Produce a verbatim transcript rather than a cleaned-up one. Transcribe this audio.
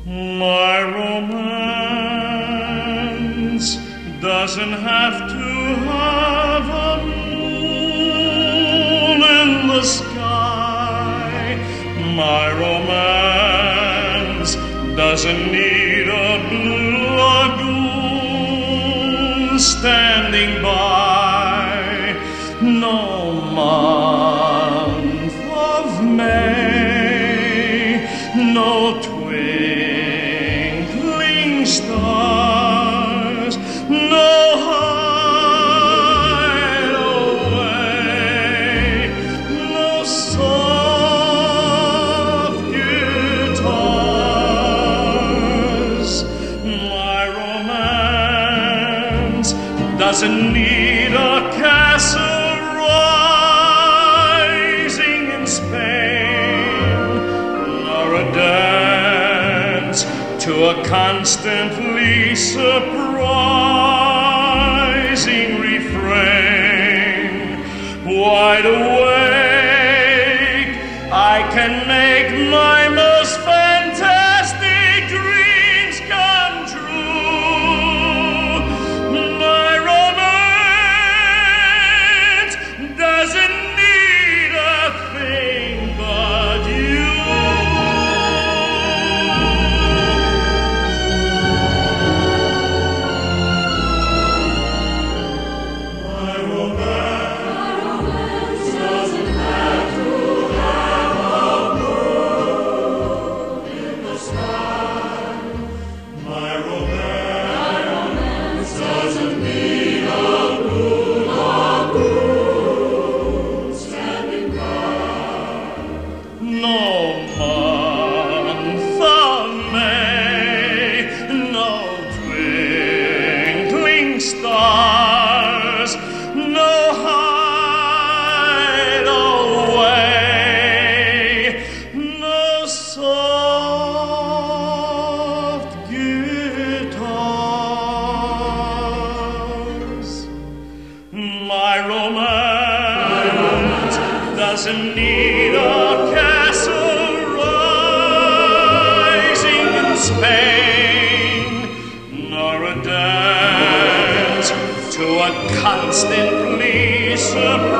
My romance doesn't have to have a moon in the sky. My romance doesn't need a blue lagoon standing by. No month of May, no twinkling stars, no hideaway, no soft guitars. My romance doesn't need a castle rising in Spain, nor a dance to a constantly surprising refrain. Wide awake, I can make my most fantastic dreams come true. My romance doesn't need a thing but you. My romance doesn't have to have a moon in the sky. My romance doesn't need a blue lagoon standing by. No month of May, no twinkling stars, no hideaway, no soft guitars. My romance doesn't need a castle rising in Spain, nor a dance to a constantly surprising